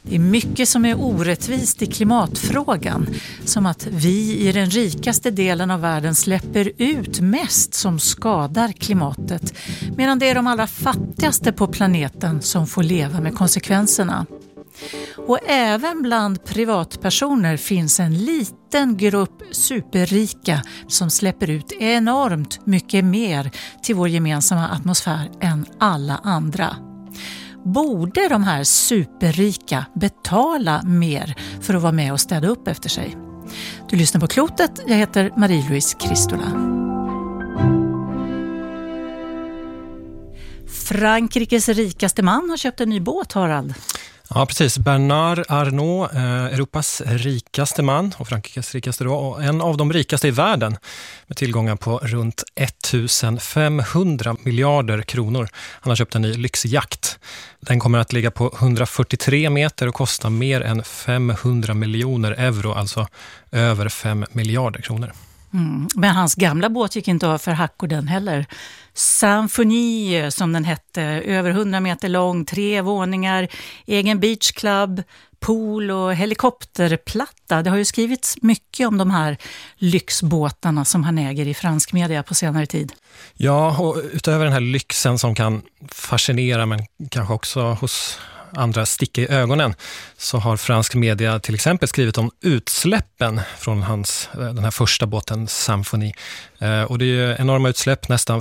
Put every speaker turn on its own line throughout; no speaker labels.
Det är mycket som är orättvist i klimatfrågan, som att vi i den rikaste delen av världen släpper ut mest som skadar klimatet, medan det är de allra fattigaste på planeten som får leva med konsekvenserna. Och även bland privatpersoner finns en liten grupp superrika som släpper ut enormt mycket mer till vår gemensamma atmosfär än alla andra. Borde de här superrika betala mer för att vara med och städa upp efter sig? Du lyssnar på Klotet, jag heter Marie-Louise Kristola. Frankrikes rikaste man har köpt en ny båt, Harald.
Ja, precis. Bernard Arnault, Europas rikaste man och Frankrikes rikaste då, och en av de rikaste i världen med tillgångar på runt 1500 miljarder kronor. Han har köpt en ny lyxjakt. Den kommer att ligga på 143 meter och kosta mer än 500 miljoner euro, alltså över 5 miljarder kronor.
Men hans gamla båt gick inte av för hack och den heller. Symphony som den hette, över 100 meter lång, 3 våningar, egen beachclub, pool och helikopterplatta. Det har ju skrivits mycket om de här lyxbåtarna som han äger i fransk media på senare tid.
Ja, och utöver den här lyxen som kan fascinera men kanske också hos andra sticka i ögonen, så har fransk media till exempel skrivit om utsläppen från den här första båten Symphony. Och det är enorma utsläpp, nästan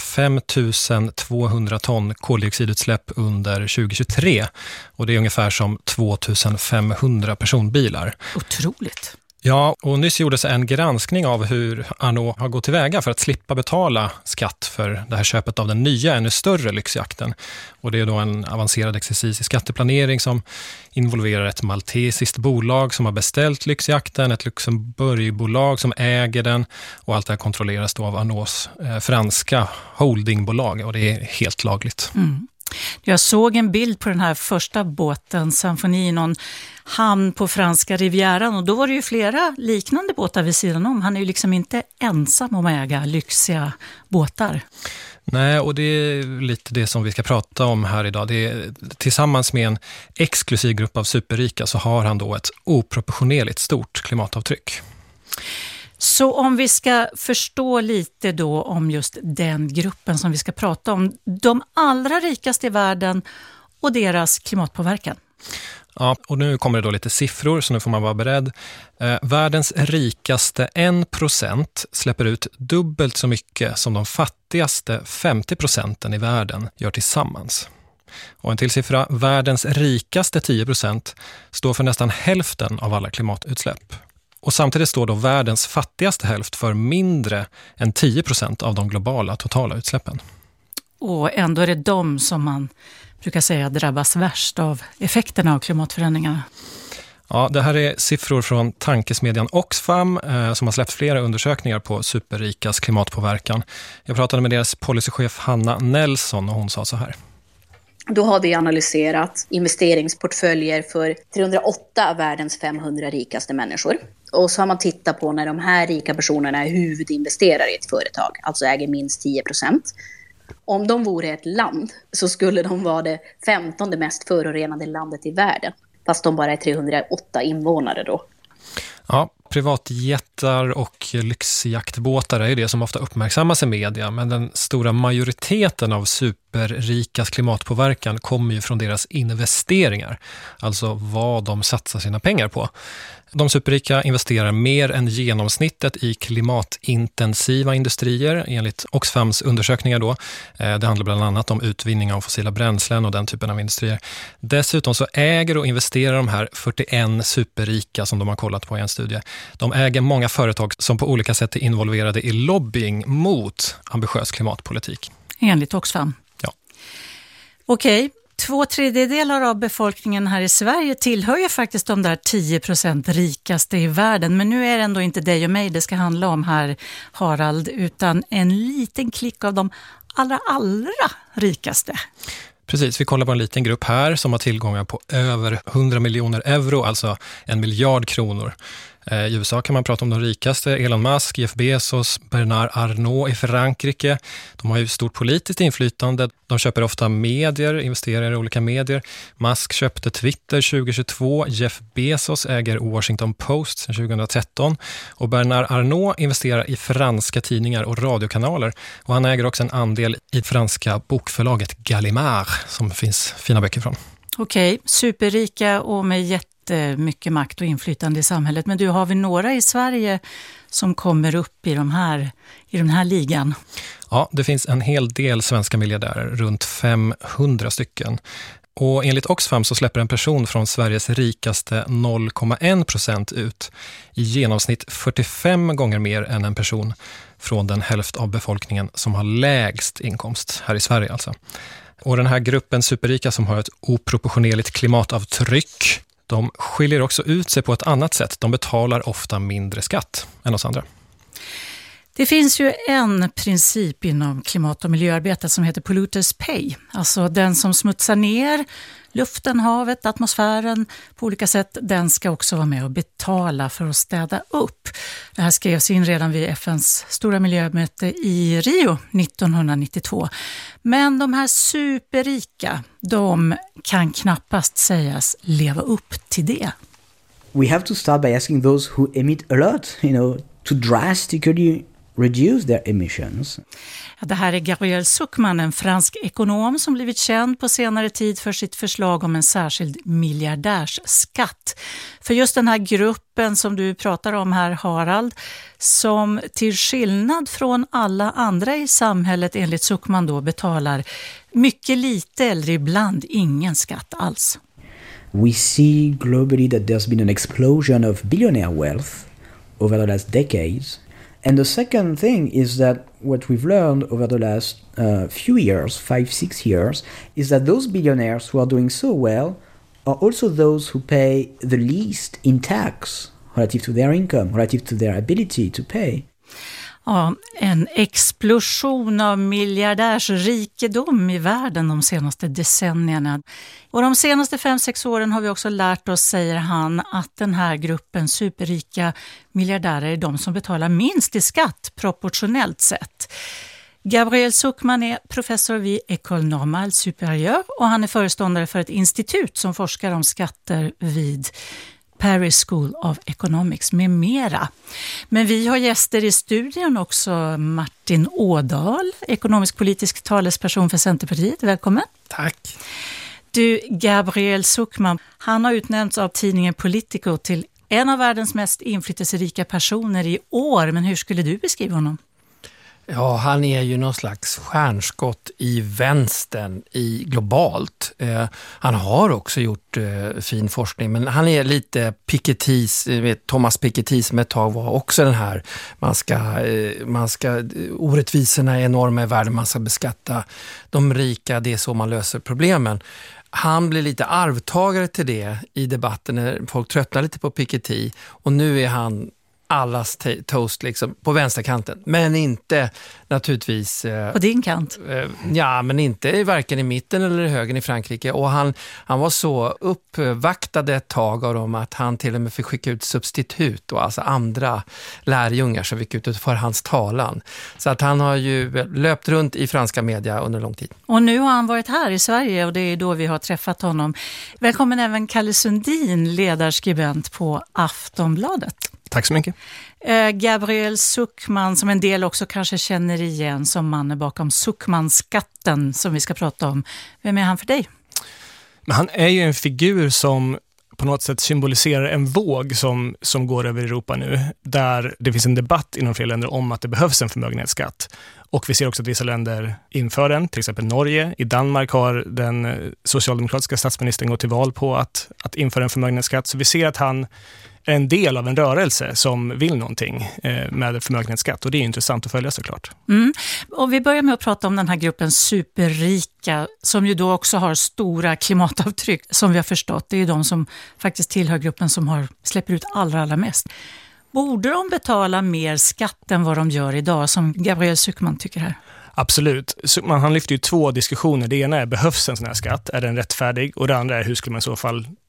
5200 ton koldioxidutsläpp under 2023. Och det är ungefär som 2500 personbilar.
Otroligt.
Ja, och nyss gjordes en granskning av hur Arnault har gått tillväga för att slippa betala skatt för det här köpet av den nya, ännu större lyxjakten. Och det är då en avancerad exercis i skatteplanering som involverar ett maltesiskt bolag som har beställt lyxjakten, ett Luxemburgbolag som äger den, och allt det här kontrolleras då av Arnaults franska holdingbolag, och det är helt lagligt.
Jag såg en bild på den här första båten, Symphony, i någon hamn på franska rivieran, och då var det ju flera liknande båtar vid sidan om. Han är ju liksom inte ensam om att äga lyxiga båtar.
Nej, och det är lite det som vi ska prata om här idag. Det är, tillsammans med en exklusiv grupp av superrika så har han då ett oproportionerligt stort klimatavtryck.
Så om vi ska förstå lite då om just den gruppen som vi ska prata om, de allra rikaste i världen och deras klimatpåverkan.
Ja, och nu kommer det då lite siffror, så nu får man vara beredd. Världens rikaste 1% släpper ut dubbelt så mycket som de fattigaste 50% i världen gör tillsammans. Och en till siffra, världens rikaste 10% står för nästan hälften av alla klimatutsläpp. Och samtidigt står då världens fattigaste hälft för mindre än 10% av de globala totala utsläppen. Och
ändå är det de som man brukar säga drabbas värst av effekterna av klimatförändringarna.
Ja, det här är siffror från tankesmedjan Oxfam som har släppt flera undersökningar på superrikas klimatpåverkan. Jag pratade med deras policychef Hanna Nelson och hon sa så här.
Då har vi analyserat investeringsportföljer för 308 av världens 500 rikaste människor. Och så har man tittat på när de här rika personerna är huvudinvesterare i ett företag, alltså äger minst 10%. Om de vore ett land så skulle de vara det 15:e mest förorenade landet i världen. Fast de bara är 308 invånare då.
Ja, privatjättar och lyxjaktbåtar är det som ofta uppmärksammas i media, men den stora majoriteten av superrikas klimatpåverkan kommer ju från deras investeringar, alltså vad de satsar sina pengar på. De superrika investerar mer än genomsnittet i klimatintensiva industrier enligt Oxfams undersökningar då. Det handlar bland annat om utvinning av fossila bränslen och den typen av industrier. Dessutom så äger och investerar de här 41 superrika som de har kollat på i en studie. De äger många företag som på olika sätt är involverade i lobbying mot ambitiös klimatpolitik.
Enligt Oxfam?
Ja.
Okej. 2/3 av befolkningen här i Sverige tillhör ju faktiskt de där 10% rikaste i världen. Men nu är det ändå inte dig och mig det ska handla om här, Harald, utan en liten klick av de allra rikaste.
Precis, vi kollar på en liten grupp här som har tillgångar på över 100 miljoner euro, alltså 1 miljard kronor. I USA kan man prata om de rikaste, Elon Musk, Jeff Bezos, Bernard Arnault i Frankrike. De har ju stort politiskt inflytande. De köper ofta medier, investerar i olika medier. Musk köpte Twitter 2022. Jeff Bezos äger Washington Post sedan 2013. Och Bernard Arnault investerar i franska tidningar och radiokanaler. Och han äger också en andel i franska bokförlaget Gallimard som finns fina böcker från.
Okej, superrika och med jättemycket makt och inflytande i samhället. Men har vi några i Sverige som kommer upp i den här ligan?
Ja, det finns en hel del svenska miljardärer, runt 500 stycken. Och enligt Oxfam så släpper en person från Sveriges rikaste 0,1% ut i genomsnitt 45 gånger mer än en person från den hälft av befolkningen som har lägst inkomst här i Sverige alltså. Och den här gruppen superrika som har ett oproportionerligt klimatavtryck, de skiljer också ut sig på ett annat sätt. De betalar ofta mindre skatt än oss andra.
Det finns ju en princip inom klimat- och miljöarbetet som heter polluters pay. Alltså den som smutsar ner luften, havet, atmosfären på olika sätt, den ska också vara med och betala för att städa upp. Det här skrevs in redan vid FNs stora miljömöte i Rio 1992. Men de här superrika, de kan knappast sägas leva upp till det.
We have to start by asking those who emit a lot, to drastically reduce their emissions.
Det här är Gabriel Zucman, en fransk ekonom som blivit känd på senare tid för sitt förslag om en särskild miljardärsskatt. För just den här gruppen som du pratar om här, Harald, som till skillnad från alla andra i samhället enligt Zucman då betalar mycket lite eller ibland ingen skatt alls.
We see globally that there's been an explosion of billionaire wealth over the last decades. And the second thing is that what we've learned over the last few years, 5-6 years, is that those billionaires who are doing so well are also those who pay the least in tax relative to their income, relative to their ability to pay.
Ja, en explosion av miljardärsrikedom i världen de senaste decennierna. Och de senaste 5-6 åren har vi också lärt oss, säger han, att den här gruppen superrika miljardärer är de som betalar minst i skatt proportionellt sett. Gabriel Zucman är professor vid École Normale Supérieure och han är föreståndare för ett institut som forskar om skatter vid Paris School of Economics med mera. Men vi har gäster i studion också. Martin Ådahl, ekonomisk-politisk talesperson för Centerpartiet. Välkommen.
Tack.
Du, Gabriel Zucman, han har utnämnts av tidningen Politico till en av världens mest inflytelserika personer i år. Men hur skulle du beskriva honom?
Ja, han är ju någon slags stjärnskott i vänstern globalt. Han har också gjort fin forskning, men han är lite Pikettys, Thomas Piketty som ett tag var också den här, man ska orättvisorna är enorma i världen, man ska beskatta de rika, det är så man löser problemen. Han blir lite arvtagare till det i debatten när folk tröttnar lite på Piketty, och nu är han allas toast liksom på vänsterkanten, men inte naturligtvis
på din kant.
Ja, men inte varken i mitten eller i högern i Frankrike, och han var så uppvaktad ett tag av dem att han till och med fick skicka ut substitut och alltså andra lärjungar som fick ut för hans talan. Så att han har ju löpt runt i franska media under lång tid. Och
nu har han varit här i Sverige och det är då vi har träffat honom. Välkommen även Kalle Sundin, ledarskribent på Aftonbladet.
Tack så mycket.
Gabriel Zucman, som en del också kanske känner igen som mannen bakom Zucman-skatten som vi ska prata om. Vem är han för dig?
Men han är ju en figur som på något sätt symboliserar en våg som går över Europa nu, där det finns en debatt inom flera länder om att det behövs en förmögenhetsskatt. Och vi ser också att vissa länder inför den, till exempel Norge. I Danmark har den socialdemokratiska statsministern gått till val på att införa en förmögenhetsskatt. Så vi ser att han är en del av en rörelse som vill någonting med förmögenhetsskatt, och det är intressant att följa såklart.
Och vi börjar med att prata om den här gruppen superrika som ju då också har stora klimatavtryck som vi har förstått. Det är ju de som faktiskt tillhör gruppen som släpper ut allra mest. Borde de betala mer skatt än vad de gör idag, som Gabriel Zucman tycker här?
Absolut. Han lyfter ju 2 diskussioner. Det ena är, behövs en sån här skatt? Är den rättfärdig? Och det andra är, hur skulle man i så fall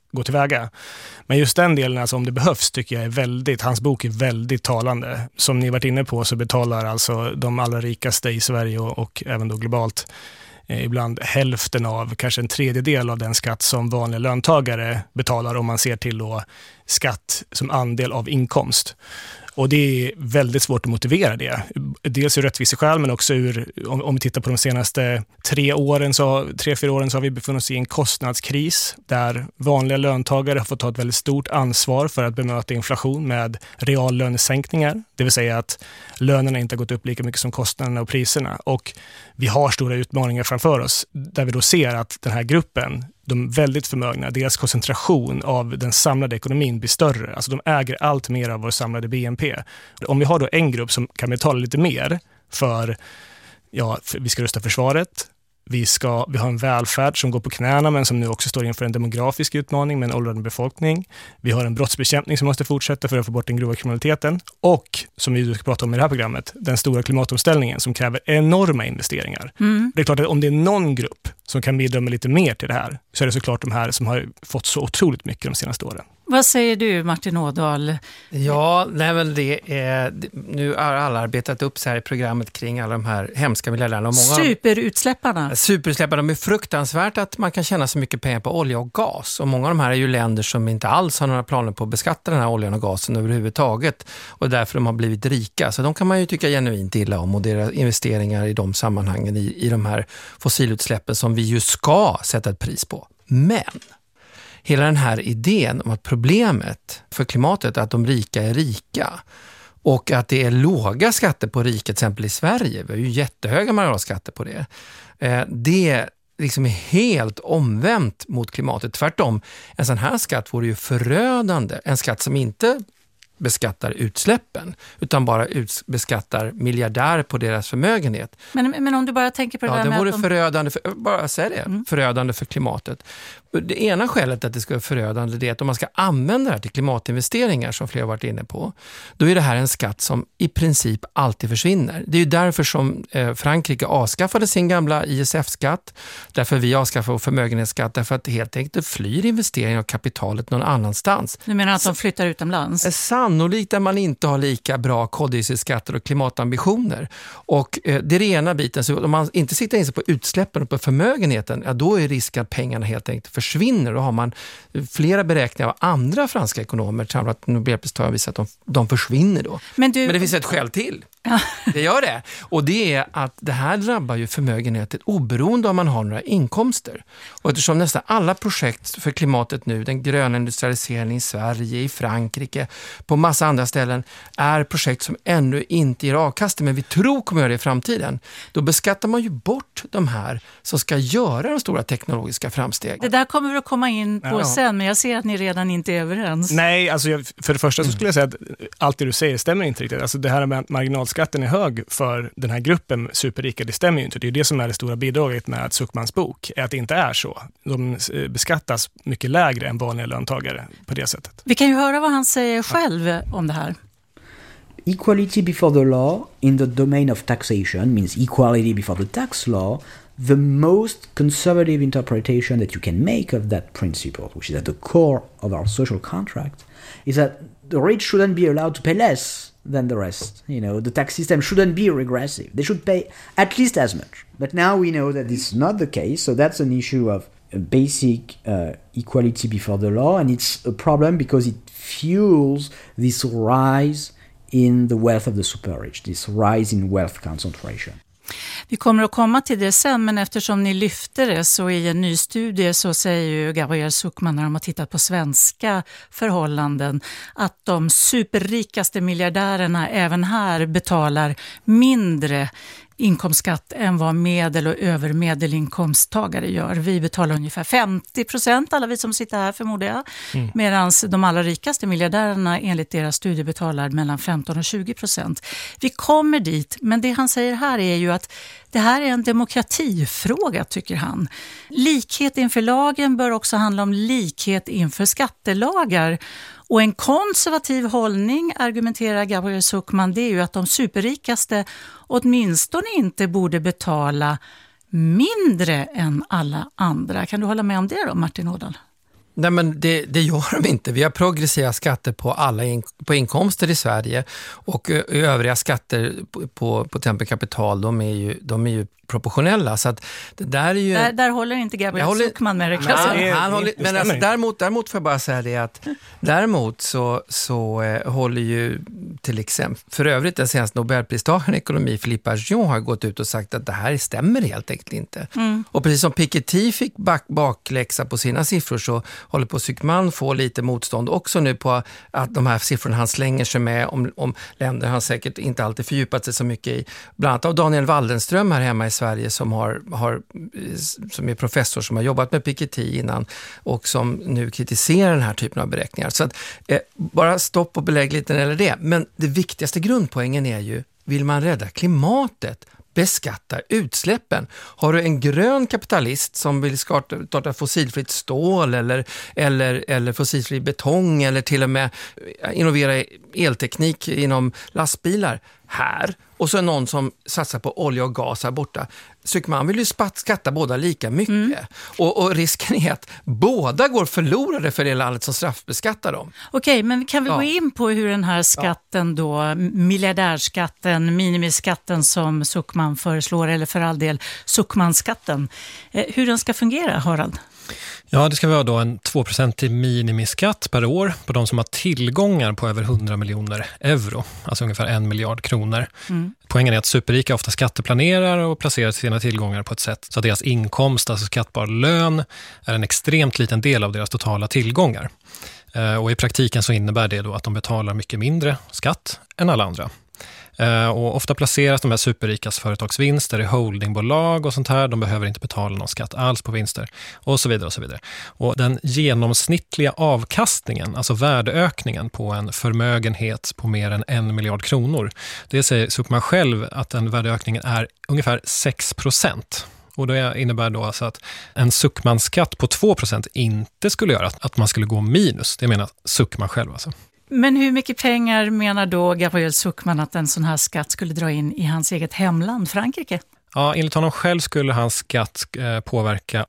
gå tillväga. Men just den delen, alltså om det behövs, tycker jag är väldigt, hans bok är väldigt talande. Som ni varit inne på så betalar alltså de allra rikaste i Sverige och även då globalt ibland hälften av, kanske en tredjedel av den skatt som vanliga löntagare betalar om man ser till då skatt som andel av inkomst. Och det är väldigt svårt att motivera det. Dels ur rättviseskäl, men också om vi tittar på de senaste 3-4 åren så har vi befunnit oss i en kostnadskris där vanliga löntagare har fått ta ett väldigt stort ansvar för att bemöta inflation med reallönesänkningar. Det vill säga att lönerna inte har gått upp lika mycket som kostnaderna och priserna. Och vi har stora utmaningar framför oss där vi då ser att den här gruppen, de väldigt förmögna, deras koncentration av den samlade ekonomin blir större. Alltså de äger allt mer av vår samlade BNP. Om vi har då en grupp som kan betala lite mer för vi ska rusta försvaret, vi har en välfärd som går på knäna men som nu också står inför en demografisk utmaning med en åldrande befolkning. Vi har en brottsbekämpning som måste fortsätta för att få bort den grova kriminaliteten. Och, som vi ska prata om i det här programmet, den stora klimatomställningen som kräver enorma investeringar. Det är klart att om det är någon grupp som kan bidra med lite mer till det här, så är det såklart de här som har fått så otroligt mycket de senaste åren.
Vad säger du, Martin Ådahl?
Ja, nu har alla arbetat upp så här i programmet kring alla de här hemska miljardärerna.
Superutsläpparna.
Superutsläpparna, de är fruktansvärt att man kan tjäna så mycket pengar på olja och gas. Och många av de här är ju länder som inte alls har några planer på att beskatta den här oljan och gasen överhuvudtaget. Och därför de har blivit rika. Så de kan man ju tycka genuint illa om, och deras investeringar i de sammanhangen i de här fossilutsläppen som vi ju ska sätta ett pris på. Men hela den här idén om att problemet för klimatet är att de rika är rika och att det är låga skatter på rika, till exempel i Sverige, vi har ju jättehöga marginalskatter på det. Det liksom är helt omvänt mot klimatet. Tvärtom, en sån här skatt vore ju förödande. En skatt som inte beskattar utsläppen utan bara beskattar miljardärer på deras förmögenhet.
Men om du bara tänker på det där
det
med
vore
att
förödande förödande för klimatet. Det ena skälet att det ska vara förödande är att om man ska använda det här till klimatinvesteringar, som flera har varit inne på, då är det här en skatt som i princip alltid försvinner. Det är ju därför som Frankrike avskaffade sin gamla ISF-skatt, därför vi avskaffade vår förmögenhetsskatt, därför att det helt enkelt flyr investeringar av kapitalet någon annanstans.
Du menar att de flyttar utomlands?
Sannolikt där man inte har lika bra koldioxidskatter och klimatambitioner. Och det är den ena biten. Så om man inte sitter in sig på utsläppen och på förmögenheten, då är risken att pengarna helt enkelt försvinner. Då har man flera beräkningar av andra franska ekonomer, framför att Nobelpristagare visar att de försvinner då. Men det finns ett skäl till. Det gör det. Och det är att det här drabbar ju förmögenheten oberoende om man har några inkomster. Och eftersom nästan alla projekt för klimatet nu, den gröna industrialiseringen i Sverige, i Frankrike, på massa andra ställen, är projekt som ännu inte ger avkastning, men vi tror kommer göra det i framtiden. Då beskattar man ju bort de här som ska göra de stora teknologiska framstegen.
Det där kommer vi att komma in på sen, men jag ser att ni redan inte är överens.
Nej, alltså för det första så skulle jag säga att allt det du säger stämmer inte riktigt. Alltså det här med att marginalskatten är hög för den här gruppen superrika, det stämmer ju inte. Det är det som är det stora bidraget med Zuckmans bok, är att det inte är så. De beskattas mycket lägre än vanliga löntagare på det sättet.
Vi kan ju höra vad han säger själv om det här.
Equality before the law in the domain of taxation means equality before the tax law. The most conservative interpretation that you can make of that principle, which is at the core of our social contract, is that the rich shouldn't be allowed to pay less than the rest. You know, the tax system shouldn't be regressive. They should pay at least as much. But now we know that it's not the case, so that's an issue of basic equality before the law, and it's a problem because it fuels this rise in the wealth of the super rich, this rise in wealth concentration.
Vi kommer att komma till det sen, men eftersom ni lyfter det så i en ny studie så säger ju Gabriel Zuckman, när de har tittat på svenska förhållanden, att de superrikaste miljardärerna även här betalar mindre inkomstskatt än vad medel- och övermedelinkomsttagare gör. Vi betalar ungefär 50%, alla vi som sitter här förmodar jag, medan de allra rikaste miljardärerna enligt deras studie betalar mellan 15 och 20%. Vi kommer dit, men det han säger här är ju att det här är en demokratifråga, tycker han. Likhet inför lagen bör också handla om likhet inför skattelagar. Och en konservativ hållning, argumenterar Gabriel Zuckman, det är ju att de superrikaste åtminstone inte borde betala mindre än alla andra. Kan du hålla med om det då, Martin Ådahl?
Nej, men det gör de inte. Vi har progressiva skatter på alla på inkomster i Sverige, och övriga skatter på till exempel kapital, de är ju proportionella, så att det där är ju...
Där håller inte Gabriel Zucman med det.
Men alltså, däremot får jag bara säga det att däremot så håller ju till exempel, för övrigt den senaste Nobelpristagaren i ekonomi, Philippe Aghion, har gått ut och sagt att det här stämmer helt enkelt inte. Och precis som Piketty fick bakläxa på sina siffror, så håller på Zucman få lite motstånd också nu på att de här siffrorna han slänger sig med om länder han säkert inte alltid fördjupat sig så mycket i. Bland annat av Daniel Waldenström här hemma i Sverige som är professor som har jobbat med Piketty innan och som nu kritiserar den här typen av beräkningar. Så att, bara stopp och belägg lite när det gäller det. Men det viktigaste grundpoängen är ju, vill man rädda klimatet, beskatta utsläppen. Har du en grön kapitalist som vill starta fossilfritt stål eller fossilfri betong eller till och med innovera elteknik inom lastbilar här, och så är någon som satsar på olja och gas här borta. Så man vill ju skatta båda lika mycket. Och risken är att båda går förlorade för det landet som straffbeskattar dem.
Okej, men kan vi gå in på hur den här skatten då, miljardärskatten, minimiskatten som Zucman föreslår, eller för all del Zucman-skatten, hur den ska fungera, Harald?
Ja, det ska vara då en 2% minimiskatt per år på de som har tillgångar på över 100 miljoner euro, alltså ungefär 1 miljard kronor. Poängen är att superrika ofta skatteplanerar och placerar sina tillgångar på ett sätt så att deras inkomst, alltså skattbar lön, är en extremt liten del av deras totala tillgångar. Och i praktiken så innebär det då att de betalar mycket mindre skatt än alla andra. Och ofta placeras de här superrikas företagsvinster i holdingbolag och sånt här. De behöver inte betala någon skatt alls på vinster och så vidare och så vidare. Och den genomsnittliga avkastningen, alltså värdeökningen på en förmögenhet på mer än 1 miljard kronor, det säger Zucman själv att den värdeökningen är ungefär 6%. Och det innebär då alltså att en Zucman-skatt på 2% inte skulle göra att man skulle gå minus. Det menar Zucman själv alltså.
Men hur mycket pengar menar då Gabriel Zucman att en sån här skatt skulle dra in i hans eget hemland, Frankrike?
Ja, enligt honom själv skulle hans skatt påverka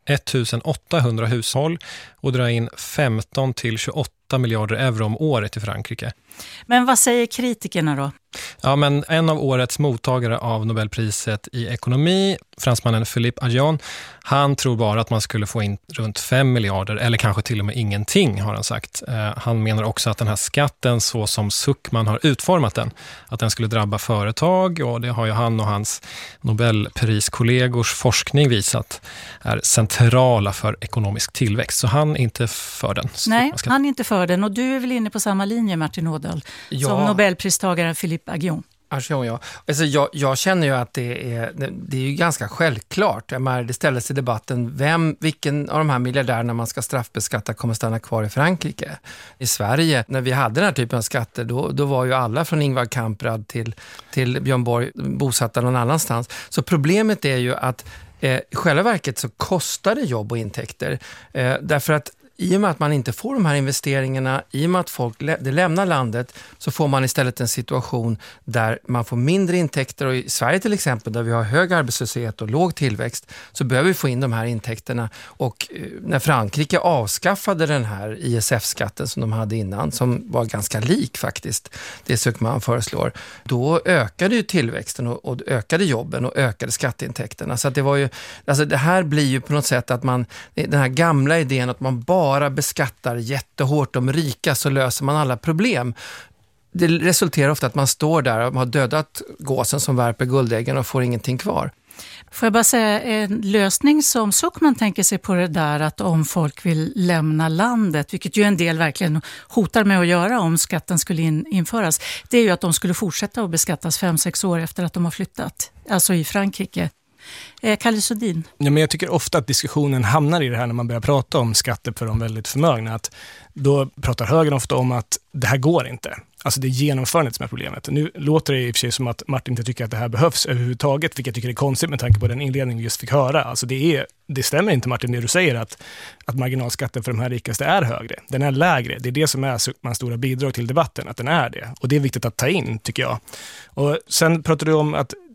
1800 hushåll och dra in 15 till 28 miljarder euro om året i Frankrike.
Men vad säger kritikerna då?
Ja, men en av årets mottagare av Nobelpriset i ekonomi, fransmannen Philippe Aghion, han tror bara att man skulle få in runt 5 miljarder eller kanske till och med ingenting, har han sagt. Han menar också att den här skatten, så som Zucman har utformat den, att den skulle drabba företag, och det har ju han och hans Nobelpriskollegors forskning visat är centrala för ekonomisk tillväxt. Så han är inte för den.
Nej, han är inte för den, och du är väl inne på samma linje, Martin Ådahl, som Nobelpristagaren Philippe Aghion.
Ja. Alltså jag känner ju att det är ju ganska självklart. Det ställdes i debatten vilken av de här miljardärerna man ska straffbeskatta kommer stanna kvar i Frankrike. I Sverige, när vi hade den här typen av skatter, då var ju alla från Ingvar Kamprad till Björn Borg bosatta någon annanstans. Så problemet är ju att i själva verket så kostar det jobb och intäkter. Därför att i och med att man inte får de här investeringarna, i och med att folk lämnar landet, så får man istället en situation där man får mindre intäkter. Och i Sverige till exempel, där vi har hög arbetslöshet och låg tillväxt, så behöver vi få in de här intäkterna. Och när Frankrike avskaffade den här ISF-skatten som de hade innan, som var ganska lik faktiskt det Zucman föreslår, då ökade ju tillväxten och ökade jobben och ökade skatteintäkterna. Så att det var ju, alltså det här blir ju på något sätt att den här gamla idén att man bara beskattar jättehårt de rika så löser man alla problem. Det resulterar ofta att man står där och har dödat gåsen som värper guldäggen och får ingenting kvar.
Får jag bara säga, en lösning som Zucman tänker sig på det där, att om folk vill lämna landet, vilket ju en del verkligen hotar med att göra om skatten skulle införas, det är ju att de skulle fortsätta att beskattas 5-6 år efter att de har flyttat, alltså i Frankrike. Kalle Sodin.
Ja, men jag tycker ofta att diskussionen hamnar i det här när man börjar prata om skatter för de väldigt förmögna. Att då pratar högern ofta om att det här går inte. Alltså det är genomförandet som är problemet. Nu låter det i och för sig som att Martin inte tycker att det här behövs överhuvudtaget, vilket jag tycker är konstigt med tanke på den inledning vi just fick höra. Alltså det stämmer inte, Martin, det du säger att marginalskatten för de här rikaste är högre. Den är lägre. Det är det som är Zucmans stora bidrag till debatten, att den är det. Och det är viktigt att ta in, tycker jag. Och sen pratar du om att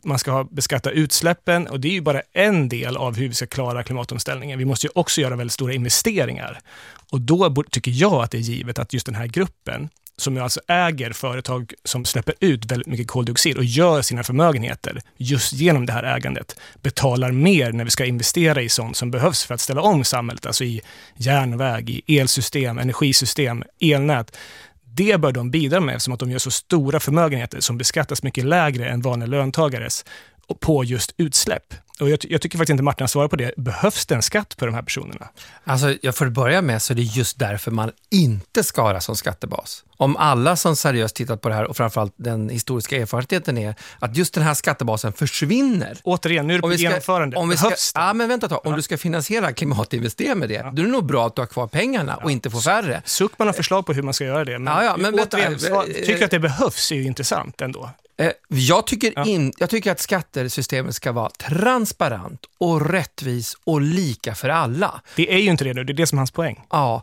man ska beskatta utsläppen, och det är ju bara en del av hur vi ska klara klimatomställningen. Vi måste ju också göra väldigt stora investeringar. Och då tycker jag att det är givet att just den här gruppen, som ju alltså äger företag som släpper ut väldigt mycket koldioxid och gör sina förmögenheter just genom det här ägandet, betalar mer när vi ska investera i sånt som behövs för att ställa om samhället, alltså i järnväg, i elsystem, energisystem, elnät. Det bör de bidra med, eftersom att de gör så stora förmögenheter som beskattas mycket lägre än vanliga löntagares på just utsläpp. Och jag tycker faktiskt inte Martin svarar på det. Behövs det en skatt på de här personerna?
Alltså, jag får börja med så är det just därför man inte ska ha som skattebas. Om alla som seriöst tittat på det här, och framförallt den historiska erfarenheten är att just den här skattebasen försvinner.
Återigen, nu är det på genomförande.
Men vänta ett tag. Om du ska finansiera klimatinvestering med det, då är det nog bra att du har kvar pengarna och inte få färre.
Suckman har förslag på hur man ska göra det. Men återigen, tycker att det behövs är ju intressant ändå.
Jag tycker att skattesystemet ska vara transparent och rättvis och lika för alla.
Det är ju inte det nu, det är det som är hans poäng.
Ja,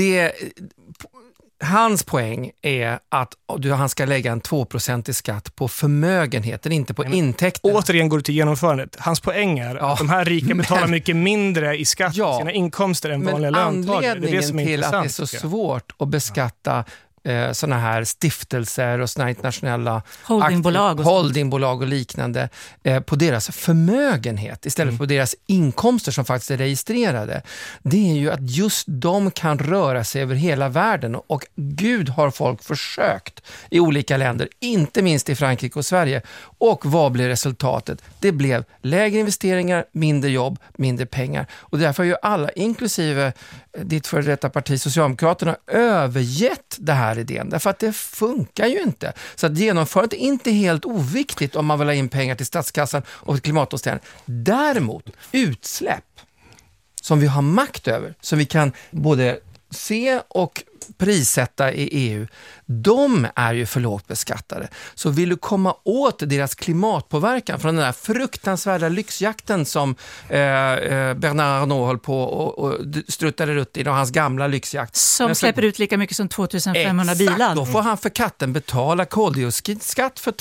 hans poäng är att han ska lägga en 2% skatt på förmögenheten, inte på intäkter.
Återigen går det till genomförandet. Hans poäng är att de här rika betalar mycket mindre i skatt på sina inkomster än vanliga löntagare. Det är det som är
till
intressant,
att det är så svårt att beskatta såna här stiftelser och såna internationella holdingbolag och liknande på deras förmögenhet istället för på deras inkomster som faktiskt är registrerade. Det är ju att just de kan röra sig över hela världen, och Gud har folk försökt i olika länder, inte minst i Frankrike och Sverige. Och vad blev resultatet? Det blev lägre investeringar, mindre jobb, mindre pengar. Och därför har ju alla, inklusive ditt före detta parti Socialdemokraterna, övergett det här idén. Därför att det funkar ju inte. Så att genomförandet är inte helt oviktigt om man vill ha in pengar till statskassan och klimatomställning. Däremot utsläpp som vi har makt över, som vi kan både se och prissätta i EU, de är ju för lågt beskattade. Så vill du komma åt deras klimatpåverkan från den där fruktansvärda lyxjakten som Bernard Arnault höll på och struttade runt i, och hans gamla lyxjakt.
Som släpper ut lika mycket som 2500 bilar.
Då får han för katten betala koldioxidskatt för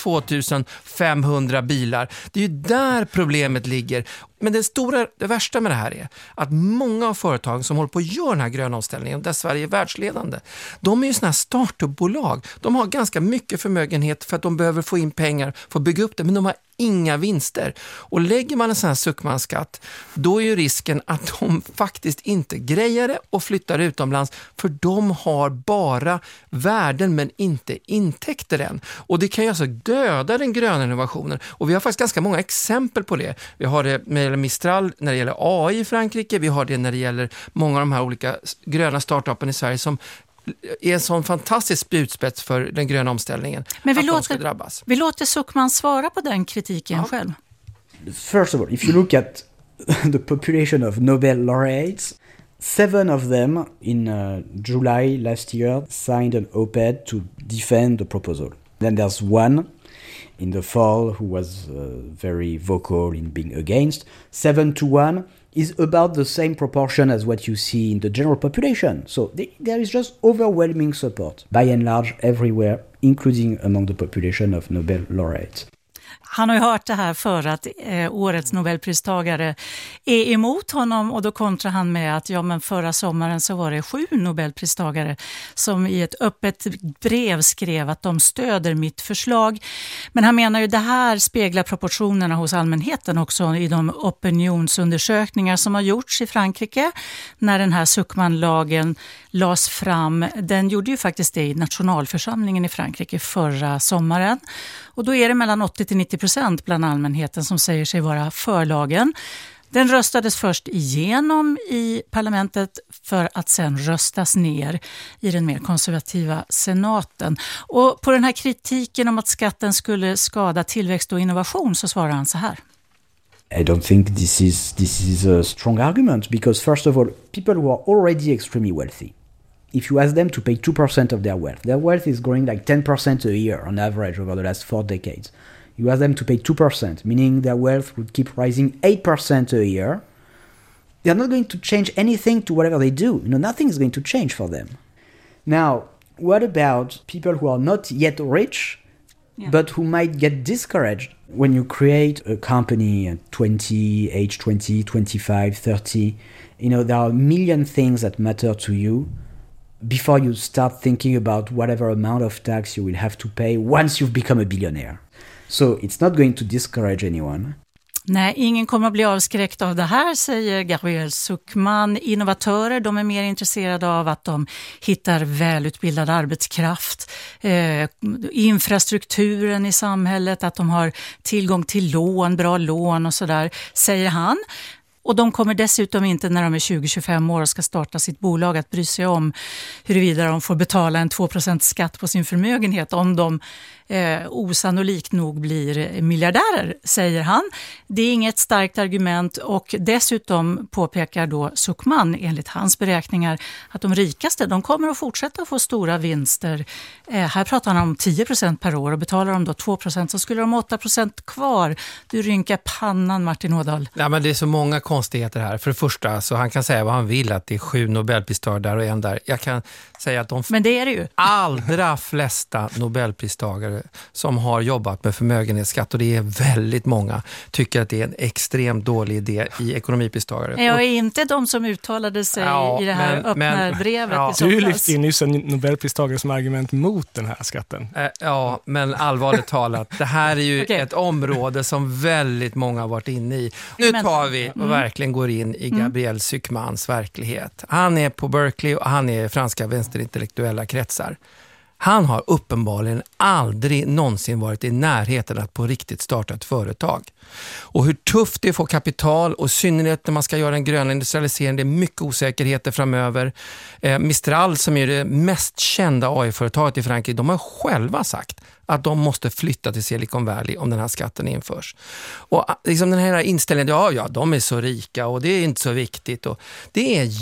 2500 bilar. Det är ju där problemet ligger. Men det värsta med det här är att många av företagen som håller på att göra den här gröna omställningen, där Sverige är världsledande, de är ju såna här startupbolag. De har ganska mycket förmögenhet för att de behöver få in pengar för att bygga upp det, men de har inga vinster. Och lägger man en sån här suckmanskatt, då är ju risken att de faktiskt inte grejer det och flyttar utomlands, för de har bara värden men inte intäkter än. Och det kan ju alltså döda den gröna innovationen. Och vi har faktiskt ganska många exempel på det. Vi har det med Mistral när det gäller AI i Frankrike, vi har det när det gäller många av de här olika gröna startupen i Sverige som är en sån fantastisk spjutspets för den gröna omställningen. Men
vi låter Suckman svara på den kritiken själv.
First of all, if you look at the population of Nobel laureates, 7 of them in July last year signed an op-ed to defend the proposal. Then there's one in the fall who was very vocal in being against. 7-1 is about the same proportion as what you see in the general population. So there is just overwhelming support, by and large, everywhere, including among the population of Nobel laureates.
Han har ju hört det här för att årets Nobelpristagare är emot honom, och då kontrar han med att men förra sommaren så var det 7 Nobelpristagare som i ett öppet brev skrev att de stöder mitt förslag. Men han menar ju det här speglar proportionerna hos allmänheten också i de opinionsundersökningar som har gjorts i Frankrike när den här Suckman-lagen lades fram. Den gjorde ju faktiskt det i nationalförsamlingen i Frankrike förra sommaren. Och då är det mellan 80-90% bland allmänheten som säger sig vara för lagen. Den röstades först igenom i parlamentet för att sen röstas ner i den mer konservativa senaten. Och på den här kritiken om att skatten skulle skada tillväxt och innovation så svarar han så här.
I don't think this is a strong argument, because first of all, people who are already extremely wealthy, if you ask them to pay 2% of their wealth is growing like 10% a year on average over the last 4 decades. You ask them to pay 2%, meaning their wealth would keep rising 8% a year. They're not going to change anything to whatever they do. Nothing is going to change for them. Now, what about people who are not yet rich but who might get discouraged when you create a company at 20, age 20, 25, 30. There are a million things that matter to you before you start thinking about whatever amount of tax you will have to pay once you've become a billionaire. So it's not going to discourage anyone.
Nej, ingen kommer att bli avskräckt av det här, säger Gabriel Zucman. Innovatörer, de är mer intresserade av att de hittar välutbildad arbetskraft, infrastrukturen i samhället, att de har tillgång till lån, bra lån och sådär, säger han. Och de kommer dessutom inte när de är 20-25 år och ska starta sitt bolag att bry sig om huruvida de får betala en 2% skatt på sin förmögenhet om de osannolikt nog blir miljardärer, säger han. Det är inget starkt argument, och dessutom påpekar då Zucman enligt hans beräkningar att de rikaste, de kommer att fortsätta få stora vinster. Här pratar han om 10% per år, och betalar de då 2% så skulle de ha 8% kvar. Du rynkar pannan, Martin Ådahl.
Ja, men det är så många konstigheter här. För det första, så han kan säga vad han vill, att det är 7 Nobelpristagare där och en där. Jag kan säga att
men det är det ju.
Allra flesta Nobelpristagare som har jobbat med förmögenhetsskatt, och det är väldigt många, tycker att det är en extremt dålig idé i ekonomipristagare.
Jag är inte de som uttalade sig i det här öppna brevet.
Ja. Du lyfte in nyss en Nobelpristagare som argument mot den här skatten.
Ja, men allvarligt talat, det här är ju ett område som väldigt många har varit inne i. Nu tar vi och verkligen går in i Gabriel Zucmans verklighet. Han är på Berkeley och han är i franska vänsterintellektuella kretsar. Han har uppenbarligen aldrig någonsin varit i närheten att på riktigt starta ett företag. Och hur tufft det är att få kapital, och i synnerhet när man ska göra en grön industrialisering, det är mycket osäkerheter framöver. Mistral, som är det mest kända AI-företaget i Frankrike, de har själva sagt att de måste flytta till Silicon Valley om den här skatten införs. Och liksom den här inställningen, ja, de är så rika och det är inte så viktigt. Och det är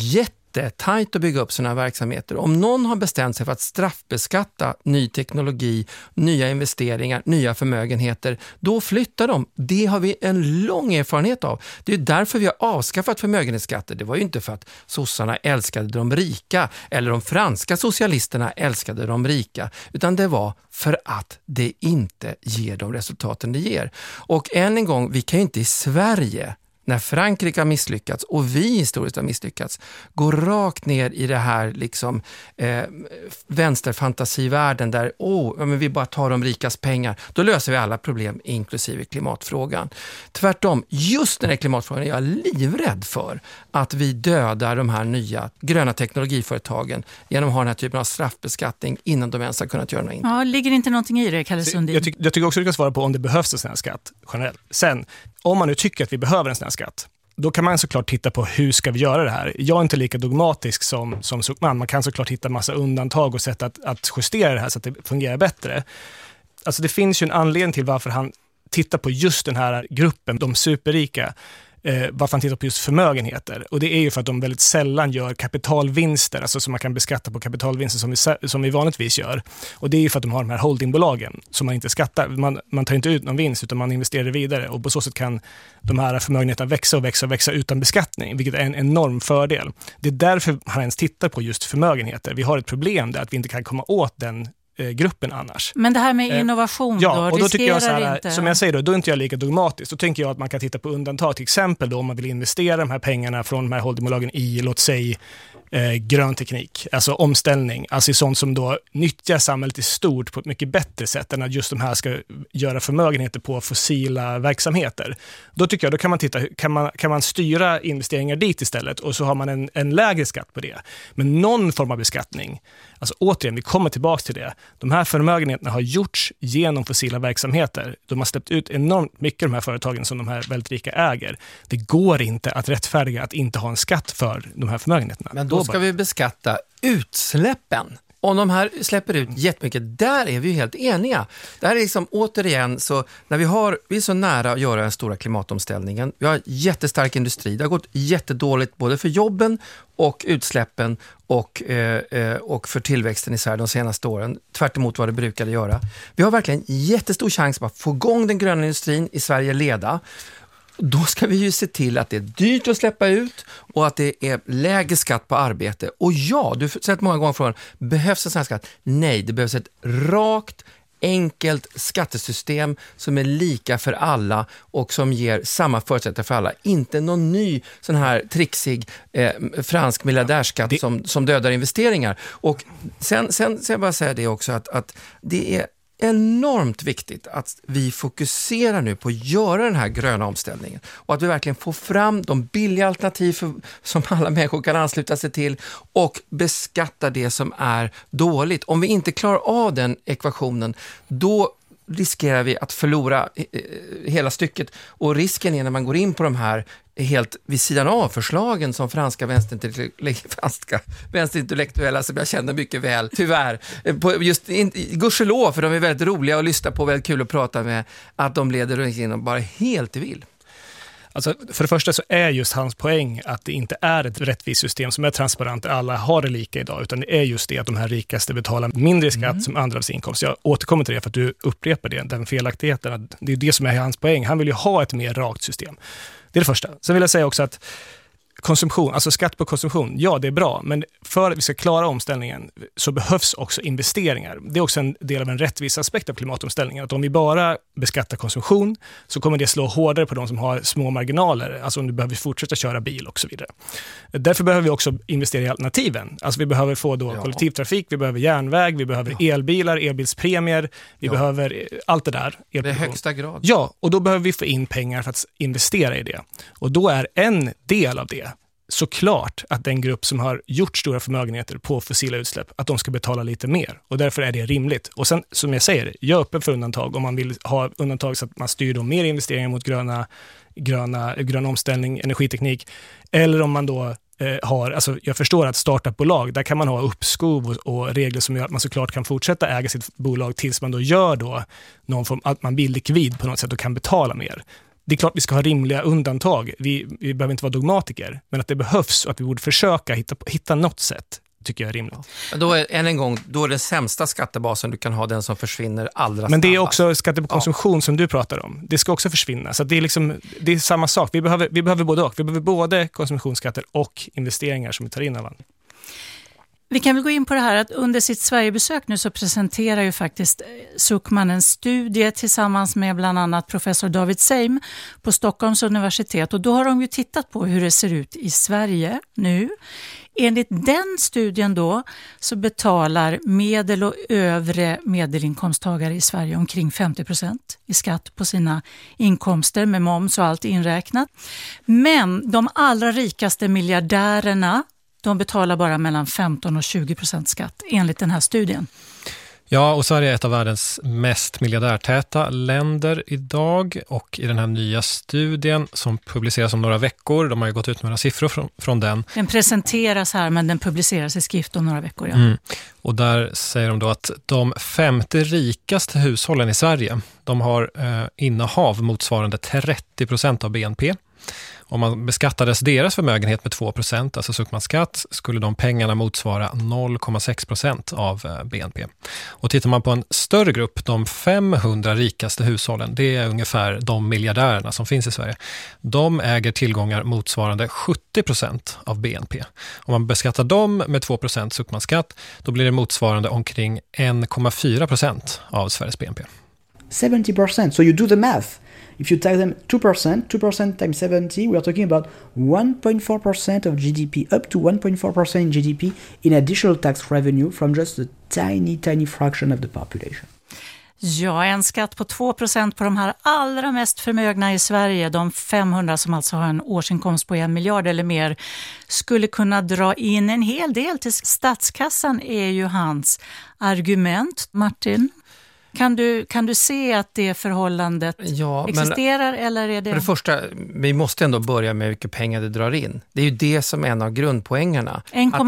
tajt att bygga upp sådana verksamheter. Om någon har bestämt sig för att straffbeskatta ny teknologi, nya investeringar, nya förmögenheter, då flyttar de. Det har vi en lång erfarenhet av. Det är därför vi har avskaffat förmögenhetsskatter. Det var ju inte för att sossarna älskade de rika eller de franska socialisterna älskade de rika, utan det var för att det inte ger de resultaten det ger. Och än en gång, vi kan ju inte i Sverige, när Frankrike har misslyckats och vi historiskt har misslyckats, går rakt ner i det här liksom vänsterfantasivärlden där men vi bara tar de rikas pengar. Då löser vi alla problem, inklusive klimatfrågan. Tvärtom, just när det är klimatfrågan är jag livrädd för att vi dödar de här nya gröna teknologiföretagen genom att ha den här typen av straffbeskattning innan de ens har kunnat göra något.
Ja, ligger inte någonting i det, Kalle Sundin?
Jag tycker också att du kan svara på om det behövs en sån här skatt generellt. Sen, om man nu tycker att vi behöver en sån här skatt, då kan man såklart titta på hur ska vi göra det här. Jag är inte lika dogmatisk som Zucman. Man kan såklart hitta massa undantag och sätt att justera det här så att det fungerar bättre. Alltså det finns ju en anledning till varför han tittar på just den här gruppen, de superrika. Varför han tittar på just förmögenheter. Och det är ju för att de väldigt sällan gör kapitalvinster, alltså som man kan beskatta på kapitalvinster som vi vanligtvis gör. Och det är ju för att de har de här holdingbolagen som man inte skattar. Man tar inte ut någon vinst utan man investerar vidare, och på så sätt kan de här förmögenheterna växa utan beskattning, vilket är en enorm fördel. Det är därför han ens tittar på just förmögenheter. Vi har ett problem där att vi inte kan komma åt den gruppen annars.
Men det här med innovation
då, och då tycker jag så här,
inte.
som jag säger då är inte jag lika dogmatisk. Då tänker jag att man kan titta på undantag, till exempel då om man vill investera de här pengarna från de här holdingbolagen i, låt säga, grön teknik, alltså omställning, alltså i sånt som då nyttjar samhället i stort på ett mycket bättre sätt än att just de här ska göra förmögenheter på fossila verksamheter. Då tycker jag, då kan man titta, kan man styra investeringar dit istället, och så har man en lägre skatt på det. Men någon form av beskattning, alltså återigen, vi kommer tillbaka till det. De här förmögenheterna har gjorts genom fossila verksamheter. De har släppt ut enormt mycket de här företagen som de här väldigt rika äger. Det går inte att rättfärdiga att inte ha en skatt för de här förmögenheterna.
Men då ska vi beskatta utsläppen. Om de här släpper ut jättemycket, där är vi ju helt eniga. Det här är liksom återigen så, när vi är så nära att göra den stora klimatomställningen. Vi har jättestark industri. Det har gått jättedåligt både för jobben och utsläppen och för tillväxten i Sverige de senaste åren. Tvärt emot vad det brukade göra. Vi har verkligen jättestor chans att få igång den gröna industrin i Sverige leda. Då ska vi ju se till att det är dyrt att släppa ut och att det är lägre skatt på arbete. Och ja, du har sett många gånger från, behövs en sån här skatt? Nej, det behövs ett rakt, enkelt skattesystem som är lika för alla och som ger samma förutsättningar för alla. Inte någon ny sån här trixig fransk miljardärskatt som dödar investeringar. Och sen ska jag bara säga det också att det är enormt viktigt att vi fokuserar nu på att göra den här gröna omställningen och att vi verkligen får fram de billiga alternativ som alla människor kan ansluta sig till och beskatta det som är dåligt. Om vi inte klarar av den ekvationen, då riskerar vi att förlora hela stycket, och risken är när man går in på de här helt vid sidan av förslagen som franska vänsterintellektuella som jag känner mycket väl, tyvärr. Just gudskelov, för de är väldigt roliga att lyssna på, väldigt kul att prata med, att de leder runt in och bara helt vill.
Alltså, för det första så är just hans poäng att det inte är ett rättvist system som är transparent, alla har det lika idag, utan det är just det att de här rikaste betalar mindre skatt som andras inkomst. Jag återkommer till det för att du upprepar den felaktigheten. Det är det som är hans poäng. Han vill ju ha ett mer rakt system. Det är det första. Sen vill jag säga också att konsumtion, alltså skatt på konsumtion, ja det är bra, men för att vi ska klara omställningen så behövs också investeringar. Det är också en del av en rättvis aspekt av klimatomställningen, att om vi bara beskattar konsumtion så kommer det slå hårdare på de som har små marginaler, alltså om du behöver fortsätta köra bil och så vidare. Därför behöver vi också investera i alternativen. Alltså vi behöver få då kollektivtrafik, vi behöver järnväg, vi behöver elbilar, elbilspremier, vi behöver allt det där.
Det är högsta grad.
Ja, och då behöver vi få in pengar för att investera i det. Och då är en del av det såklart att den grupp som har gjort stora förmögenheter på fossila utsläpp, att de ska betala lite mer. Och därför är det rimligt. Och sen, som jag säger, jag är öppen för undantag. Om man vill ha undantag så att man styr då mer investeringar mot grön omställning, energiteknik. Eller om man då alltså jag förstår att startupbolag, där kan man ha uppskov och regler som gör att man såklart kan fortsätta äga sitt bolag tills man då gör då någon form, att man blir likvid på något sätt och kan betala mer. Det är klart vi ska ha rimliga undantag. Vi behöver inte vara dogmatiker, men att det behövs och att vi borde försöka hitta något sätt tycker jag är rimligt.
Då är, än en gång, då är den sämsta skattebasen du kan ha den som försvinner allra snabbast.
Men det är också skatte på konsumtion som du pratar om. Det ska också försvinna. Så det är samma sak. Vi behöver både och. Vi behöver både konsumtionsskatter och investeringar som vi tar in av andra.
Vi kan väl gå in på det här att under sitt Sverigebesök nu så presenterar ju faktiskt Zucman en studie tillsammans med bland annat professor David Seim på Stockholms universitet, och då har de ju tittat på hur det ser ut i Sverige nu. Enligt den studien då så betalar medel- och övre medelinkomsttagare i Sverige omkring 50% i skatt på sina inkomster med moms och allt inräknat. Men de allra rikaste miljardärerna, de betalar bara mellan 15 och 20% skatt enligt den här studien.
Ja, och Sverige är ett av världens mest miljardärtäta länder idag, och i den här nya studien som publiceras om några veckor, de har ju gått ut några siffror från den. Den
presenteras här, men den publiceras i skrift om några veckor. Ja.
Och där säger de då att de 50 rikaste hushållen i Sverige, de har innehav motsvarande 30% av BNP. Om man beskattades deras förmögenhet med 2%, alltså Zucman-skatt, skulle de pengarna motsvara 0,6% av BNP. Och tittar man på en större grupp, de 500 rikaste hushållen, det är ungefär de miljardärerna som finns i Sverige. De äger tillgångar motsvarande 70% av BNP. Om man beskattar dem med 2% Zucman-skatt, då blir det motsvarande omkring 1,4% av Sveriges BNP.
70%, so you do the math. If you tax them 2% times 70, we are talking about 1.4% of GDP, up to 1.4% GDP in additional tax revenue from just a tiny fraction of the population.
Ja, en skatt på 2% på de här allra mest förmögna i Sverige, de 500 som alltså har en årsinkomst på 1 miljard eller mer, skulle kunna dra in en hel del till statskassan, är ju hans argument. Martin? Kan du se att det förhållandet existerar, eller är det...
För det första, vi måste ändå börja med vilka pengar det drar in. Det är ju det som är en av grundpoängerna.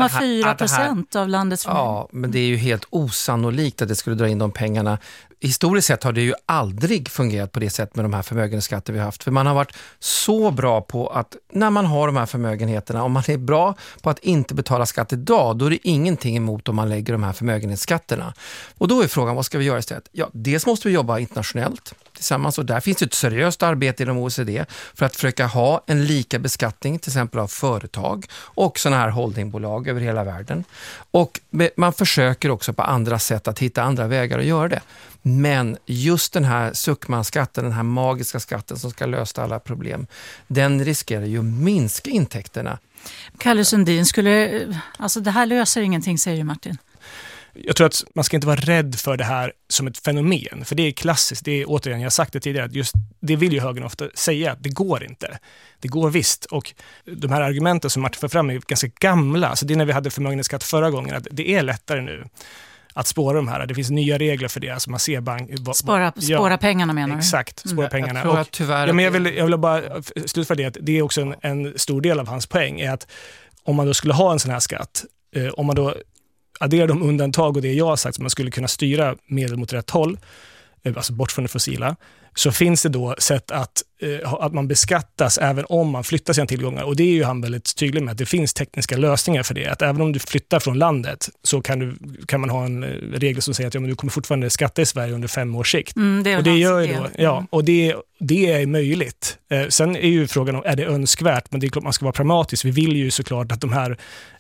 1,4% av landets förmögenhet.
Ja, men det är ju helt osannolikt att det skulle dra in de pengarna. Historiskt sett har det ju aldrig fungerat på det sätt med de här förmögenhetsskatter vi har haft. För man har varit så bra på att när man har de här förmögenheterna, om man är bra på att inte betala skatt idag, då är det ingenting emot om man lägger de här förmögenhetsskatterna. Och då är frågan, vad ska vi göra istället? Ja, dels måste vi jobba internationellt tillsammans, och där finns det ett seriöst arbete inom OECD för att försöka ha en lika beskattning till exempel av företag och sådana här holdingbolag över hela världen. Och man försöker också på andra sätt att hitta andra vägar att göra det. Men just den här Zuckman-skatten, den här magiska skatten som ska lösa alla problem, den riskerar ju att minska intäkterna.
Kalle Sundin, det här löser ingenting, säger Martin.
Jag tror att man ska inte vara rädd för det här som ett fenomen, för det är klassiskt. Det är återigen, jag har sagt det tidigare, att just det vill ju högern ofta säga, att det går inte. Det går visst, och de här argumenten som Martin för fram är ganska gamla. Alltså det är när vi hade förmögenhetsskatt förra gången, att det är lättare nu att spåra de här. Det finns nya regler för det. Alltså man ser
spåra pengarna menar du?
Exakt, spåra pengarna.
Jag tror att tyvärr...
men jag vill bara slutföra det, att det är också en stor del av hans poäng, är att om man då skulle ha en sån här skatt, om man då adderar de undantag och det jag har sagt, så man skulle kunna styra medel mot rätt håll, alltså bort från det fossila, så finns det då sätt att man beskattas även om man flyttar sina tillgångar. Och det är ju han väldigt tydlig med, att det finns tekniska lösningar för det. Att även om du flyttar från landet så kan man ha en regel som säger att du kommer fortfarande skatta i Sverige under 5 års sikt. Och det gör ju då, och det är möjligt. Sen är ju frågan om, är det önskvärt? Men det är klart man ska vara pragmatisk. Vi vill ju såklart att de här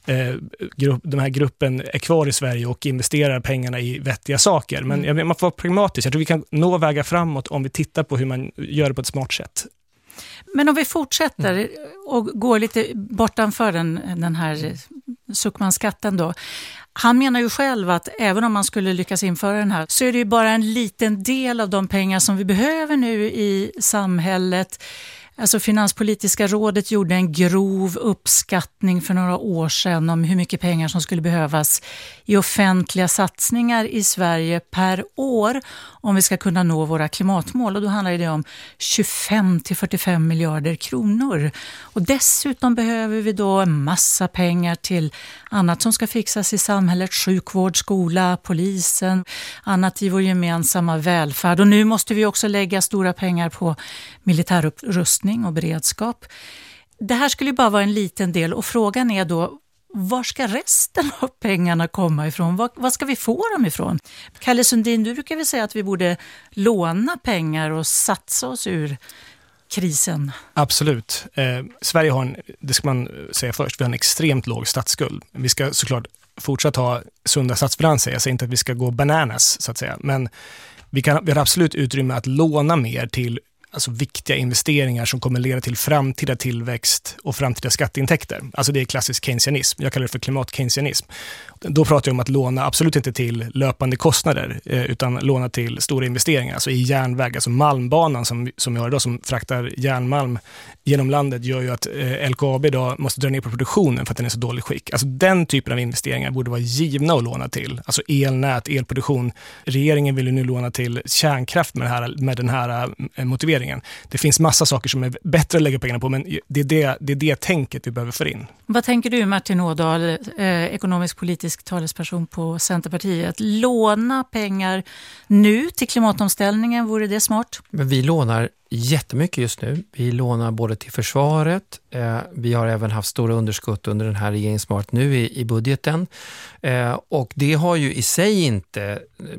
gruppen är kvar i Sverige och investerar pengarna i vettiga saker. Men man får vara pragmatisk. Jag tror vi kan nå vägar framåt om vi tittar på hur man gör det på ett smart sätt.
Men om vi fortsätter och går lite bortanför den här Zuckman-skatten då. Han menar ju själv att även om man skulle lyckas införa den här, så är det ju bara en liten del av de pengar som vi behöver nu i samhället. Alltså Finanspolitiska rådet gjorde en grov uppskattning för några år sedan om hur mycket pengar som skulle behövas i offentliga satsningar i Sverige per år om vi ska kunna nå våra klimatmål. Och då handlar det om 25-45 miljarder kronor. Och dessutom behöver vi då en massa pengar till annat som ska fixas i samhället, sjukvård, skola, polisen, annat i vår gemensamma välfärd. Och nu måste vi också lägga stora pengar på militärupprustning och beredskap. Det här skulle ju bara vara en liten del, och frågan är då, var ska resten av pengarna komma ifrån? Vad ska vi få dem ifrån? Kalle Sundin, du brukar väl säga att vi borde låna pengar och satsa oss ur krisen?
Absolut. Sverige har det ska man säga först, vi har en extremt låg statsskuld. Vi ska såklart fortsatt ha sunda statsfinanser. Jag säger inte att vi ska gå bananas så att säga, men vi har absolut utrymme att låna mer till alltså viktiga investeringar som kommer leda till framtida tillväxt och framtida skatteintäkter. Alltså det är klassisk keynesianism. Jag kallar det för klimatkeynesianism. Då pratar jag om att låna absolut inte till löpande kostnader utan låna till stora investeringar. Alltså i järnväg, alltså malmbanan som vi har idag som fraktar järnmalm genom landet gör ju att LKAB idag måste dra ner på produktionen för att den är så dålig skick. Alltså den typen av investeringar borde vara givna att låna till. Alltså elnät, elproduktion. Regeringen vill ju nu låna till kärnkraft med den här motiveringen. Det finns massa saker som är bättre att lägga pengarna på, men det är det tänket vi behöver få in.
Vad tänker du, Martin Ådahl, ekonomisk-politisk talesperson på Centerpartiet? Låna pengar nu till klimatomställningen, vore det smart?
Men vi lånar jättemycket just nu. Vi lånar både till försvaret. Vi har även haft stora underskott under den här regeringsmart nu i budgeten. Och det har ju i sig inte...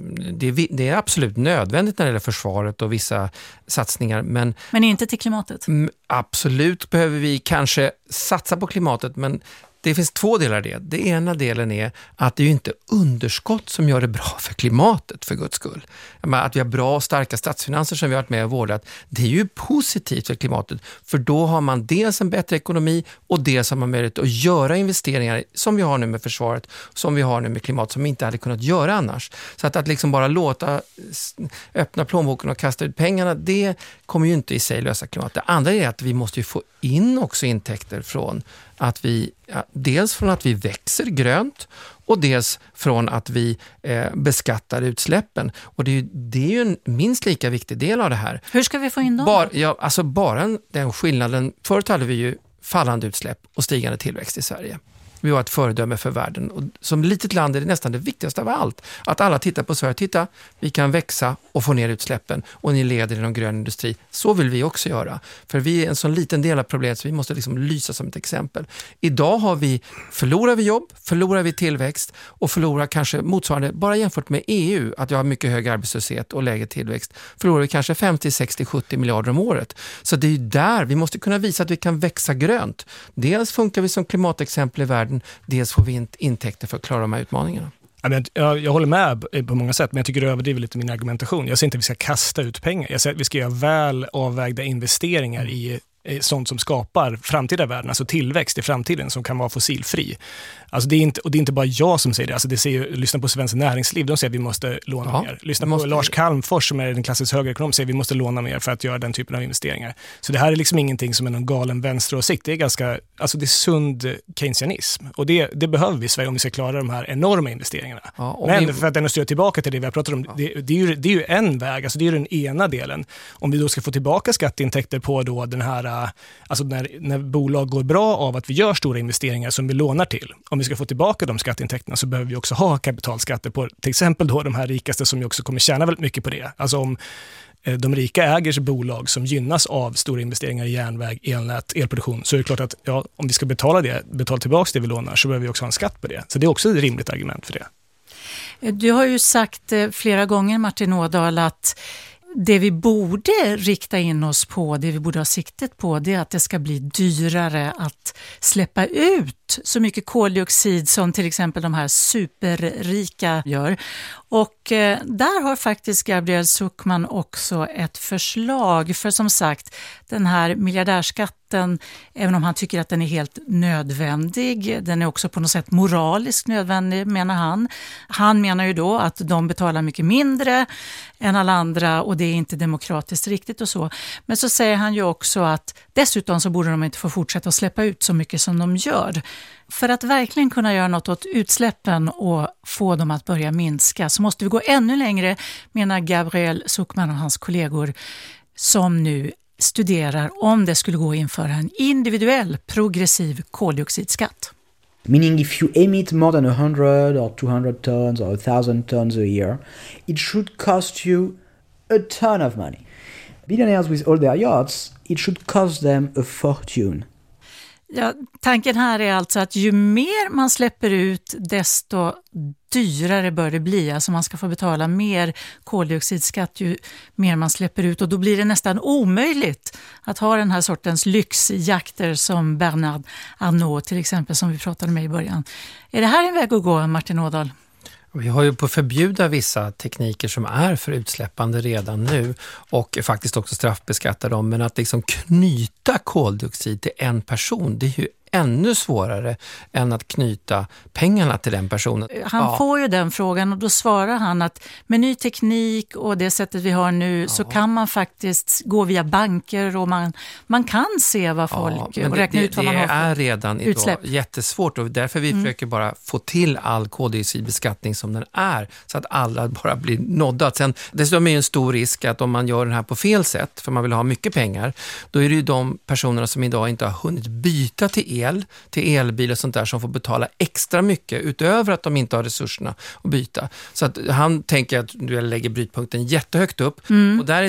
Det är absolut nödvändigt när det gäller försvaret och vissa satsningar. Men
inte till klimatet?
Absolut behöver vi kanske satsa på klimatet, men det finns 2 delar i det. Det ena delen är att det är ju inte underskott som gör det bra för klimatet, för Guds skull. Att vi har bra och starka statsfinanser som vi har varit med och vårdat, det är ju positivt för klimatet. För då har man dels en bättre ekonomi och dels har man möjlighet att göra investeringar som vi har nu med försvaret, som vi har nu med klimat, som vi inte hade kunnat göra annars. Så att liksom bara öppna plånboken och kasta ut pengarna, det kommer ju inte i sig lösa klimatet. Det andra är att vi måste ju få in också intäkter från att vi, dels från att vi växer grönt och dels från att vi beskattar utsläppen. Och det är ju en minst lika viktig del av det här.
Hur ska vi få in dem?
Bara den skillnaden. Förut hade vi ju fallande utsläpp och stigande tillväxt i Sverige. vi var ett föredöme för världen. Och som litet land är det nästan det viktigaste av allt. Att alla tittar på Sverige. Titta, vi kan växa och få ner utsläppen och ni leder inom grön industri. Så vill vi också göra. För vi är en sån liten del av problemet så vi måste liksom lysa som ett exempel. Idag förlorar vi jobb, förlorar vi tillväxt och förlorar kanske motsvarande, bara jämfört med EU, att jag har mycket hög arbetslöshet och lägre tillväxt, förlorar vi kanske 50, 60, 70 miljarder om året. Så det är ju där vi måste kunna visa att vi kan växa grönt. Dels funkar vi som klimatexempel i världen, dels får vi intäkter för att klara de här utmaningarna.
Jag håller med på många sätt, men jag tycker det överdriver lite min argumentation. Jag säger inte att vi ska kasta ut pengar. Jag säger att vi ska göra väl avvägda investeringar i sånt som skapar framtida värden, alltså tillväxt i framtiden som kan vara fossilfri. Alltså det är inte bara jag som säger det. Alltså lyssna på Svenskt Näringsliv, de säger att vi måste låna mer. Lyssna på Lars Calmfors som är den klassisk högerekonom, säger att vi måste låna mer för att göra den typen av investeringar. Så det här är liksom ingenting som är någon galen vänsteråsikt. Det är det är sund keynesianism. Och det behöver vi i Sverige om vi ska klara de här enorma investeringarna. Men för att ändå styra tillbaka till det vi har pratat om, det är ju en väg, alltså det är den ena delen. Om vi då ska få tillbaka skatteintäkter på då den här, alltså när bolag går bra av att vi gör stora investeringar som vi lånar till. Om vi ska få tillbaka de skatteintäkterna så behöver vi också ha kapitalskatter på till exempel då de här rikaste som ju också kommer tjäna väldigt mycket på det. Alltså om de rika äger bolag som gynnas av stora investeringar i järnväg, elnät, elproduktion, så är det klart att om vi ska betala tillbaka det vi lånar så behöver vi också ha en skatt på det. Så det är också ett rimligt argument för det.
Du har ju sagt flera gånger, Martin Ådahl, att det vi borde rikta in oss på, det vi borde ha siktet på, det är att det ska bli dyrare att släppa ut så mycket koldioxid som till exempel de här superrika gör. Och där har faktiskt Gabriel Zucman också ett förslag. För som sagt, den här miljardärskatten, även om han tycker att den är helt nödvändig, den är också på något sätt moraliskt nödvändig, menar han. Han menar ju då att de betalar mycket mindre än alla andra och det är inte demokratiskt riktigt och så. Men så säger han ju också att dessutom så borde de inte få fortsätta att släppa ut så mycket som de gör. För att verkligen kunna göra något åt utsläppen och få dem att börja minska så måste vi gå ännu längre, menar Gabriel Zucman och hans kollegor som nu studerar om det skulle gå att införa en individuell progressiv koldioxidskatt.
Meaning if you emit more than 100 or 200 tons or 1,000 tons a year, it should cost you a ton of money. Billionaires with all their yachts, it should cost them a fortune.
Ja, tanken här är alltså att ju mer man släpper ut desto dyrare bör det bli. Alltså man ska få betala mer koldioxidskatt ju mer man släpper ut och då blir det nästan omöjligt att ha den här sortens lyxjakter som Bernard Arnault till exempel som vi pratade med i början. Är det här en väg att gå, Martin Ådahl?
Vi har ju på att förbjuda vissa tekniker som är för utsläppande redan nu och faktiskt också straffbeskatta dem. Men att liksom knyta koldioxid till en person, det är ju ännu svårare än att knyta pengarna till den personen.
Han får ju den frågan och då svarar han att med ny teknik och det sättet vi har nu så kan man faktiskt gå via banker och man kan se vad folk och räkna ut vad man har för
är redan
utsläpp.
Idag jättesvårt och därför vi försöker bara få till all koldioxidbeskattning som den är så att alla bara blir nådda. Sen, dessutom är det en stor risk att om man gör den här på fel sätt för man vill ha mycket pengar, då är det ju de personerna som idag inte har hunnit byta till elbil och sånt där som får betala extra mycket utöver att de inte har resurserna att byta. Så att han tänker att du lägger brytpunkten jättehögt upp och där är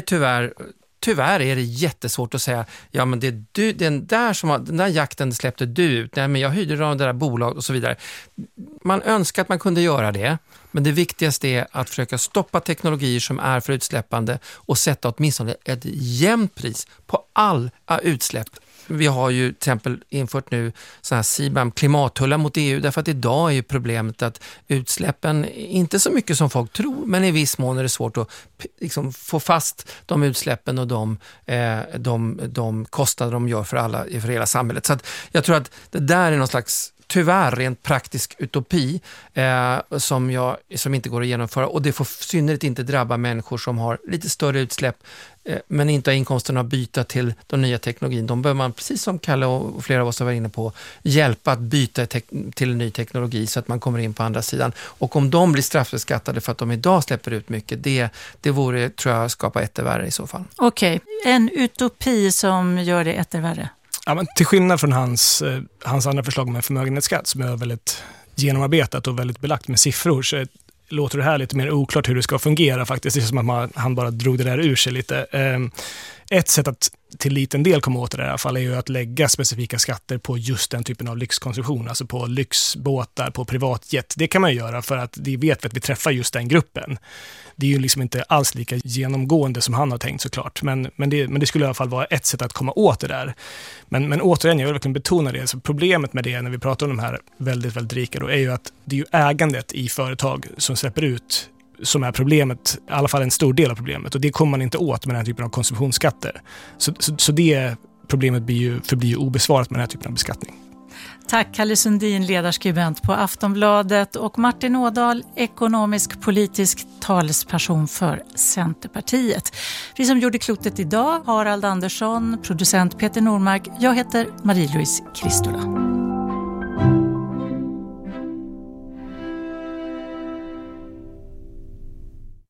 tyvärr är det jättesvårt att säga ja men det är du, den där jakten släppte du ut, nej men jag hyrde av det där bolaget och så vidare. Man önskar att man kunde göra det, men det viktigaste är att försöka stoppa teknologier som är för utsläppande och sätta åtminstone ett jämnt pris på alla utsläpp. Vi har ju till exempel infört nu sådana här CBAM klimattullar mot EU därför att idag är ju problemet att utsläppen inte så mycket som folk tror men i viss mån är det svårt att liksom få fast de utsläppen och de kostnader de gör för hela samhället. Så att jag tror att det där är någon slags tyvärr rent praktisk utopi som inte går att genomföra och det får synnerligt inte drabba människor som har lite större utsläpp men inte har inkomsterna att byta till de nya teknologin. De bör man, precis som Kalle och flera av oss har varit inne på, hjälpa att byta till en ny teknologi så att man kommer in på andra sidan. Och om de blir straffbeskattade för att de idag släpper ut mycket, det vore, tror jag, skapa ettervärre i så fall.
Okej, en utopi som gör det ettervärre.
Ja, men till skillnad från hans andra förslag med förmögenhetsskatt som är väldigt genomarbetat och väldigt belagt med siffror, så låter det här lite mer oklart hur det ska fungera faktiskt. Det är som att han bara drog det där ur sig lite. Ett sätt att till liten del komma åt det i alla fall är ju att lägga specifika skatter på just den typen av lyxkonsumtion, alltså på lyxbåtar, på privatjet. Det kan man göra för att det vet vi att vi träffar just den gruppen. Det är ju liksom inte alls lika genomgående som han har tänkt såklart, men det skulle i alla fall vara ett sätt att komma åt det där. Men återigen, jag vill verkligen betona det. Så problemet med det när vi pratar om de här väldigt, väldigt rika då, är ju att det är ju ägandet i företag som släpper ut som är problemet, i alla fall en stor del av problemet, och det kommer man inte åt med den här typen av konsumtionsskatter. Så det problemet förblir ju obesvarat med den här typen av beskattning.
Tack Kalle Sundin, ledarskribent på Aftonbladet, och Martin Ådahl, ekonomisk-politisk talesperson för Centerpartiet. Vi som gjorde klotet idag, Harald Andersson, producent Peter Normark, jag heter Marie-Louise Kristola.